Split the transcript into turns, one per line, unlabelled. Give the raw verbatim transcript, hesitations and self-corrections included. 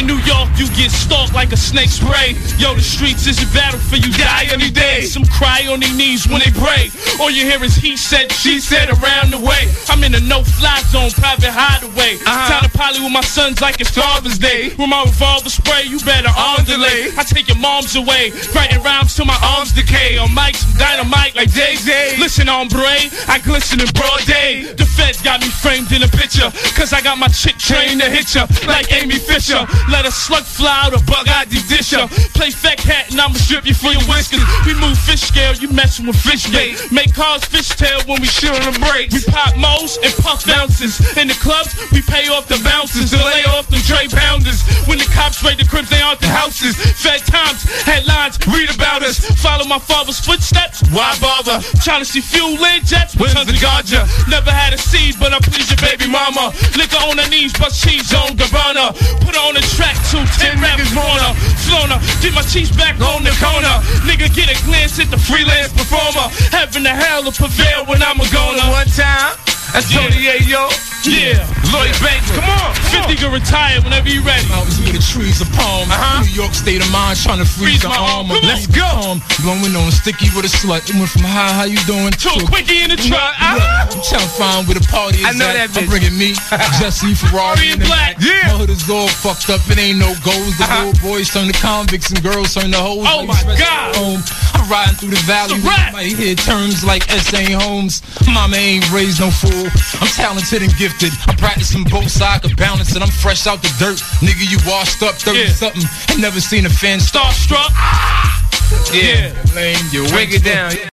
In New York, you get stalked like a snake spray. Yo, the streets is a battlefield, you die any day. Some cry on their knees when they pray. All you hear is he said, she said around the way. I'm in a no-fly zone, private hideaway. Uh-huh. Time to poly with my sons like it's Father's Day. With my revolver spray, you better arm delay. I take your moms away, writing rhymes till my arms decay. On mic, some dynamite like J J. Listen, hombre, I glisten in broad day. The feds got me framed in a picture, cause I got my chick trained to hit ya like Amy Fisher. Let a slug fly out, a bug I D dish ya. Play fat cat and I'ma strip you for your whiskers. We move fish scale, you messing with fish bait. Make cars fishtail when we shit on the brakes. We pop moles and puff ounces. In the clubs, we pay off the bounces, delay off them Dre pounders. When the cops raid the cribs, they aren't the houses. Fed times, headlines, read about us. Follow my father's footsteps, why bother? Trying to see fuel lead jets, with tons of ganja. Never had a seed, but I please your baby mama. Liquor on her knees, but she's on Gabbana. Put her on the track, two, ten rappers on her. Flona, get my cheese back on the corner. Nigga, get a glance at the freelance performer. Heaven to hell will prevail when I'm a goner. One time, that's Tony Ayo. Yeah, Lloyd Banks, come on. fifty can retire whenever you ready.
I was with the trees of palm. Uh-huh. New York state of mind, trying to freeze, freeze the armor.
Let's go.
Um, blowing on sticky with a slut. It went from hi, how you doing?
To a quickie in the truck.
Ah. I'm trying to find where the party is.
I know
at.
that bitch.
I'm bringing me, Jesse, Ferrari,
and black.
Yeah. My hood is all fucked up. It ain't no goals. The uh-huh. little boys turn to convicts and girls turn to hoes.
Oh
like
my God.
Home. I'm riding through the valley. You might hear terms like S A Holmes. Mama ain't raised no fool. I'm talented and gifted. I'm practicing both sides of balance and I'm fresh out the dirt. Nigga, you washed up thirty yeah. something. Ain't never seen a fan starstruck.
Ah. Yeah,
lame, you
break it down.